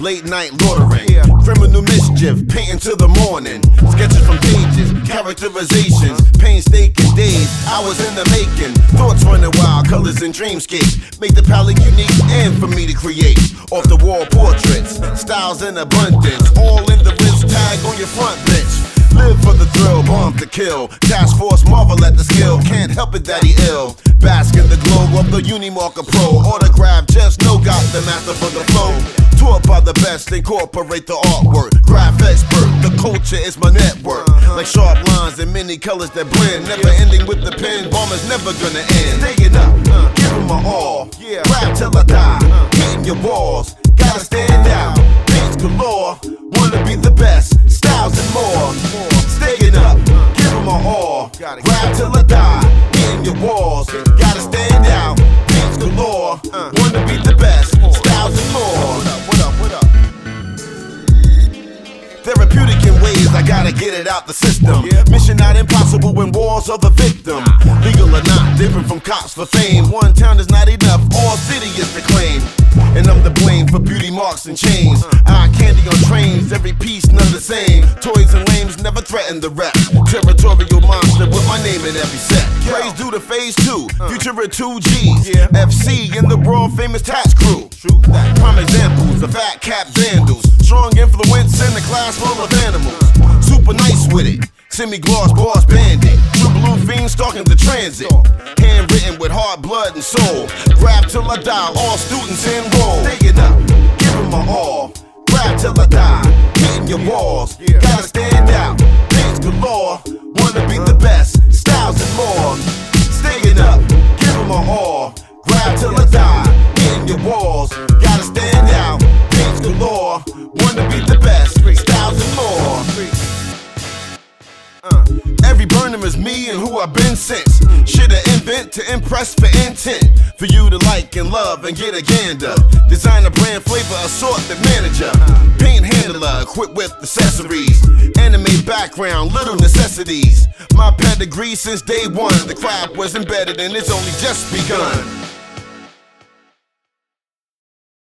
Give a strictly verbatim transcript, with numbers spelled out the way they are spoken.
late night loitering, criminal mischief, painting till the morning. Sketches from pages, characterizations, painstaking days, hours in the making. Thoughts running wild, colors and dreamscape. Make the palette unique and for me to create. Off the wall portraits, styles in abundance. All in the wrist tag on your front bench. Live for the thrill, bomb to kill. Task force marvel at the skill. Can't help it that he ill. Bask in the glow of the Unimarker Pro. Autograph, just no got the master for the flow. Taught by the best, incorporate the artwork. Graph expert, the culture is my network. Like sharp lines and many colors that blend. Never ending with the pen, bomb is never gonna end. Staying up, give him my all. Rap till I die, hitting your walls. Gotta stand out, paints galore. Wanna be the best, styles and more. Staying up, give him my all. Rap till I die, hitting your walls. Gotta stand out, paints galore. Wanna be the best, styles and more. What up, what up? Therapeutic in ways, I gotta get it out the system. Mission not impossible when wars are the victim. Legal or not, different from cops for fame. One town is not enough, all city is the claim. And I'm the blame for beauty marks and chains. Eye candy on trains, every piece none the same. Toys and lames never threaten the rep. Territorial monster with my name in every set. Praise due to phase two, future of two G's. F C and the world famous tax crew. Prime examples of fat cap vandals. Strong influence in the class full of animals. Super nice with it. Semi-gloss boss bandit. True blue fiend stalking the transit. Handwritten with heart, blood, and soul. Grab till I die, all students enroll. Staying up, give them my all. Grab till I die, hitting your walls. Gotta stand out, paints galore. Wanna be the best, styles and more. Staying up, give them my all. Grab till I die, hitting your walls. Gotta stand out, paints galore. Wanna be the best, styles and more. Uh, every burner is me and who I've been since. Shit'll invent to impress for intent. For you to like and love and get a gander. Designer brand flavor assortment manager. Paint handler equipped with accessories. Anime background, little necessities. My pedigree since day one. The craft was embedded and it's only just begun.